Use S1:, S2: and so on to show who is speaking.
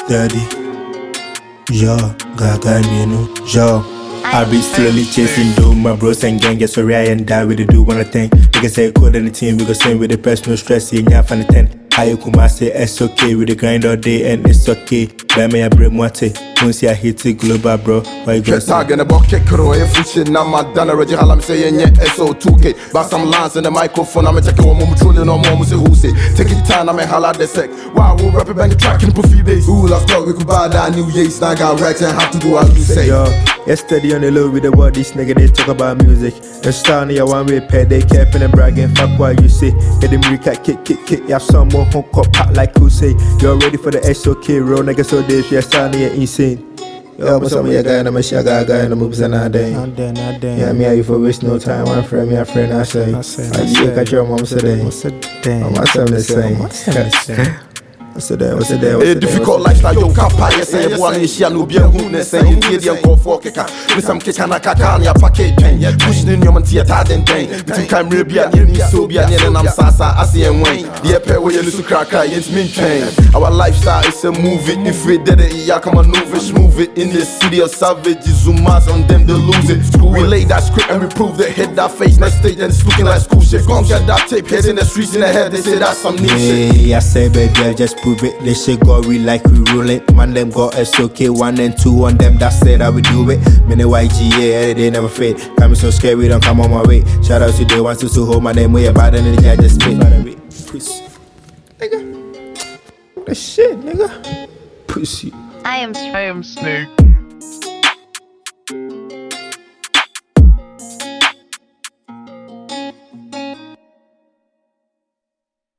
S1: Steady, yo, gaga minu, yo. I be slowly chasing dough, my bros and gang get sorry I and die with the do one thing. Niggas say code in the team, we go sing with the press, no stress, in ya fan 10. How you come say it's okay, with the grind all day and it's okay. Buy me a bread moite, once I hit it global bro. Why you go
S2: tag in a bucket crow, if you shit now my done already I'm saying yeah SO2K. But some lines in the microphone, I'm checking one more trolling on more say who say. Take it time, I'm a holla the sec. Wow, we'll rap it bang the track in puffy days. Ooh, I thought we could buy that new years, now I got racks and have to do as you say.
S1: Yo, yesterday on the low with the what this nigga they talk about music. The style near one way pay, they capping and bragging, fuck what you say. Get them recap, kick, ya some more home cop pop like who say. You're ready for the SOK, real nigga so this, your style near insane. Yo, what's up with your guy and I'm a shag guy and the moves and I day. Yeah, me are you for waste no time, one friend, me a friend, I say. I see catch your mom today. I'm the same. What's the day?
S2: A difficult lifestyle, yo, can't pay. Say, one is here, no beer, who ne say, Indian go for keka. With some kekana kakani, a packet pen. Pushing in your theatre, then thing. Between Camribia, and Sobia, and I'm Sasa, I see and Wayne. The pair where you lose to crack, it's mean train. Our lifestyle is a movie. If we did it, yeah, come on, move it. In the city of savage, Zumas on them, they lose it. We lay that script and we prove it. Hit that face, next stage, and it's looking like school shit. Gon' get that tape, heads in the streets in the head, they say that's some new shit.
S1: Yeah, I say, baby, I just prove it. They say gory like we roll it. Man, them got SOK 1 and 2 on them. That's it, how we do it. Many YGA, they never fade. Coming so scary, don't come on my way. Shout out to the ones who hold my name way about it. And I just spit. Pussy. Nigga. That shit, nigga. Pussy.
S3: I am Snake.